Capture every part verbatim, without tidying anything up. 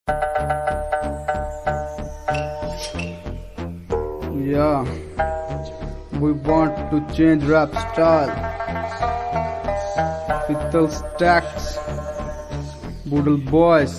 Yeah, we want to change rap style. Pittal Stacks, Boodle Boys.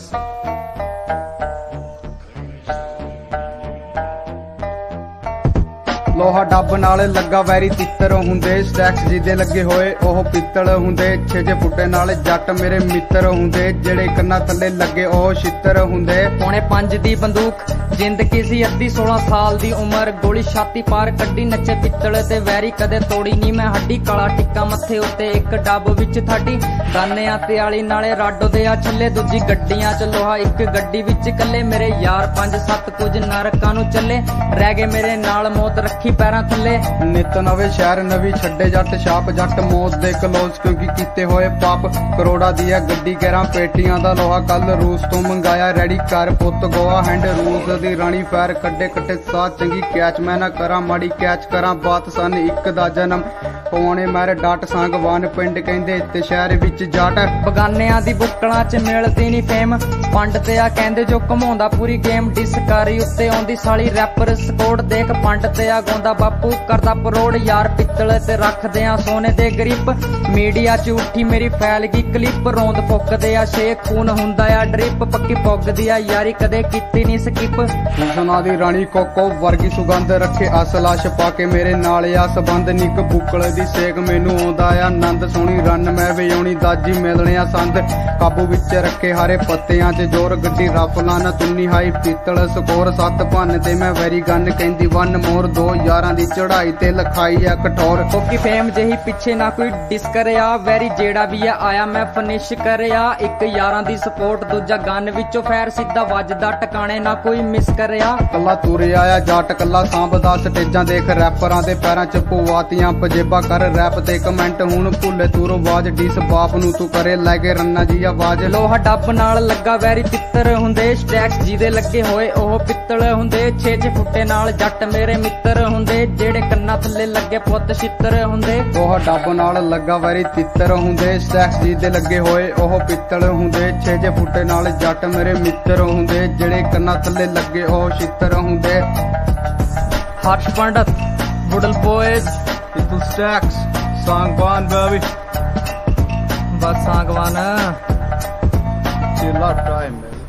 ਲੋਹਾ ਡੱਬ ਨਾਲ ਲੱਗਾ ਵੈਰੀ ਤਿੱਤਰ ਹੁੰਦੇ, ਸਟੈਕਸ ਜਿਹਦੇ ਲੱਗੇ ਹੋਏ ਉਹ ਪਿੱਤਲ ਹੁੰਦੇ। ਛੇ ਛੇ ਫੁੱਟੇ ਨਾਲ ਜੱਟ ਮੇਰੇ ਮਿੱਤਰ ਹੁੰਦੇ, ਜਿਹੜੇ ਕੰਨਾਂ ਥੱਲੇ ਲੱਗੇ ਉਹ ਛਿੱਤਰ ਹੁੰਦੇ। ਪੌਣੇ ਪੰਜ ਦੀ ਬੰਦੂਕ ਜ਼ਿੰਦਗੀ ਸੀ ਅੱਧੀ, ਸੋਲਾਂ ਸਾਲ ਦੀ ਉਮਰ, ਗੋਲੀ ਛਾਤੀ ਪਾਰ ਕੱਢੀ, ਨੱਚੇ ਪਿੱਤਲ ਤੇ ਵੈਰੀ ਕਦੇ ਤੋੜੀ ਨੀ ਮੈਂ ਹੱਡੀ। ਕਾਲਾ ਟਿੱਕਾ ਮੱਥੇ ਉੱਤੇ ਇੱਕ ਡੱਬ ਵਿੱਚ ਥਾਟੀ, ਦਾਨਿਆਂ ਤੇ ਆਲੀ ਨਾਲੇ ਰਾਡੋ ਦੇ ਆ ਛੱਲੇ। ਦੂਜੀ ਗੱਡੀਆਂ ਚ ਲੋਹਾ ਇੱਕ ਗੱਡੀ ਵਿੱਚ ਕੱਲੇ, ਮੇਰੇ ਯਾਰ ਪੰਜ ਸੱਤ ਕੁਝ ਨਰਕਾਂ ਨੂੰ ਚੱਲੇ। ਰਹਿ ਗਏ ਮੇਰੇ ਨਾਲ ਮੌਤ ਰੱਖੀ ਪੈਰਾਂ ਥੱਲੇ। ਨਿਤ ਨਵੇਂ ਸ਼ਹਿਰ ਨਵੀਂ ਛੱਡੇ ਜੱਟ ਛਾਪ, ਜੱਟ ਮੌਤ ਦੇ ਕਲੋਜ਼ ਕਿਉਂਕਿ ਕੀਤੇ ਹੋਏ ਪਾਪ। ਕਰੋੜਾ ਦੀ ਆ ਗੱਡੀ ਗੈਰਾਂ ਪੇਟੀਆਂ ਦਾ ਲੋਹਾ, ਕੱਲ ਰੂਸ ਤੋਂ ਮੰਗਾਇਆ ਰੈਡੀ ਕਰ ਪੁੱਤ ਗੋਆ ਹੈਂਡ। ਰੂਸ ਦੀ ਰਾਣੀ ਫੈਰ ਕੱਢੇ ਕੱਟੇ ਸਾਹ ਚੰਗੀ ਕੈਚ, ਮੈਂ ਨਾ ਕਰਾਂ ਮਾੜੀ ਕੈਚ ਕਰਾਂ ਬਾਤ। ਸਨ ਇੱਕ ਦਾ ਜਨਮ ਪਵਾਉਣੇ ਮੈਰ ਡਾਟ ਸਾਂਗਵਾਨ ਪਿੰਡ ਕਹਿੰਦੇ ਤੇ ਸ਼ਹਿਰ ਵਿੱਚ ਜਾਟ। ਬਗਾਨਿਆਂ ਦੀ ਬੁੱਕਲਾਂ ਚ ਮਿਲਦੀ ਨੀ ਫੇਮ, ਪੰਡ ਤੇ ਆ ਕਹਿੰਦੇ ਜੋ ਘਮਾਉਂਦਾ ਪੂਰੀ ਗੇਮ। ਡਿਸਕਾਰੀ ਉੱਤੇ ਆਉਂਦੀ ਸਾਲੀ ਰੈਪਰ ਸਕੋਡ, ਦੇਖ ਪੰਡ ਤੇ ਆ ਗਾਉਂਦਾ ਬਾਪੂ ਕਰਦਾ ਪਰੋੜ। ਯਾਰ ਪਿੱਤਲ ਤੇ ਰੱਖਦੇ ਆ ਸੋਨੇ ਦੇ ਗਰੀਬ, ਮੀਡੀਆ ਚ ਉੱਠੀ ਮੇਰੀ ਫੈਲ ਗਈ ਕਲਿੱਪ। ਰੋਂਦ ਫੁੱਕਦੇ ਆ ਸ਼ੇਖ ਖੂਨ ਹੁੰਦਾ ਆ ਡ੍ਰਿਪ, ਪੱਕੀ ਪੁੱਗਦੀ ਆ ਯਾਰੀ ਕਦੇ ਕੀਤੀ ਨੀ ਸਕਿਪ। ਹੁਸਨਾ ਦੀ ਰਾਣੀ ਕੋਕੋ ਵਰਗੀ ਸੁਗੰਧ ਰੱਖੇ ਅਸਲਾ ਛਪਾ ਕੇ ਮੇਰੇ ਨਾਲ ਆ ਸਬੰਧ। ਨਿੱਕ ਬੁੱਕਲ ਦੀ ਸੇਕ ਮੈਨੂੰ ਆਉਂਦਾ ਆ ਆਨੰਦ, ਸੋਹਣੀ ਰਨ ਮੈਂ ਵਜਾਉਣੀ ਦਾਜੀ ਮਿਲਣੇ ਆ ਸੰਦ। ਕਾਬੂ ਵਿੱਚ ਰੱਖੇ ਹਾਰੇ ਪੱਤਿਆਂ ਚ ਜ਼ੋਰ, ਗੱਡੀ ਰਫਲਾਂ ਨਾ ਤੁੰਨੀ ਹਾਈ ਪਿੱਤਲ ਸਕੋਰ। ਸੱਤ ਭੰਨ ਤੇ ਮੈਂ ਵੈਰੀ ਗਨ ਕਹਿੰਦੀ ਵਨ ਮੋਰ, ਦੋ ਯਾਰਾਂ ਦੀ ਚੜਾਈ ਤੇ ਲਖਾਈ ਆ ਕਠੋਰ। ਕੋਕੀ ਫੇਮ ਜਿਹੀ ਪਿੱਛੇ ਨਾ ਕੋਈ ਡਿਸ ਕਰਿਆ, ਵੈਰੀ ਜਿਹੜਾ ਵੀ ਆ ਆਇਆ ਮੈਂ ਫਿਨਿਸ਼ ਕਰਿਆ। ਇੱਕ ਯਾਰਾਂ ਦੀ ਸਪੋਰਟ ਦੂਜਾ ਗਨ ਵਿੱਚੋਂ ਫੈਰ, ਸਿੱਧਾ ਵੱਜਦਾ ਟਿਕਾਣੇ ਨਾ ਕੋਈ ਮਿਸ ਕਰਿਆ। ਕੱਲਾ ਤੁਰਿਆ ਆ ਜੱਟ ਕੱਲਾ ਸਾਂਭਦਾ ਸਟੇਜਾਂ, ਦੇਖ ਰੈਪਰਾਂ ਦੇ ਪੈਰਾਂ ਚ ਪਵਾਤੀਆਂ ਪਜੇਬਾਂ। ਕਰ ਰੈਪ ਤੇ ਕਮੈਂਟ ਹੁਣ ਭੁੱਲੇ ਤੂਰੋ ਆਵਾਜ਼, ਡੀਸ ਬਾਪ ਨੂੰ ਤੂੰ ਕਰੇ ਲੈ ਕੇ ਰੰਨਾ ਜੀ ਆਵਾਜ਼। ਲੋਹਾ ਡੱਬ ਨਾਲ ਲੱਗਾ ਵੈਰੀ ਤਿੱਤਰ ਹੁੰਦੇ, ਸਟੈਕਸ ਜਿਹਦੇ ਲੱਗੇ ਹੋਏ ਉਹ ਪਿੱਤਲ ਹੁੰਦੇ। ਛੇ ਛੇ ਫੁੱਟੇ ਨਾਲ ਜੱਟ ਮੇਰੇ ਮਿੱਤਰ ਹੁੰਦੇ, ਜਿਹੜੇ ਕੰਨਾਂ ਥੱਲੇ ਲੱਗੇ ਪੁੱਤ ਛਿੱਤਰ ਹੁੰਦੇ। ਲੋਹਾ ਡੱਬ ਨਾਲ ਲੱਗਾ ਵੈਰੀ ਤਿੱਤਰ ਹੁੰਦੇ, ਸਟੈਕਸ ਜਿਹਦੇ ਲੱਗੇ ਹੋਏ ਉਹ ਪਿੱਤਲ ਹੁੰਦੇ। ਛੇ ਛੇ ਫੁੱਟੇ ਨਾਲ ਜੱਟ ਮੇਰੇ ਮਿੱਤਰ ਹੁੰਦੇ, ਜਿਹੜੇ ਕੰਨਾਂ ਥੱਲੇ ਲੱਗੇ ਉਹ ਛਿੱਤਰ ਹੁੰਦੇ। ਹਰਸ਼ ਪੰਡਤ, ਬੁਡਲ ਬॉयਜ਼, ਪਿੱਤਲ ਸਟੈਕਸ, ਸਾਂਗਵਾਨ ਬੇਬੀ, ਬਸ ਸਾਂਗਵਾਨ ਚਿੱਲਾ ਟਾਈਮ।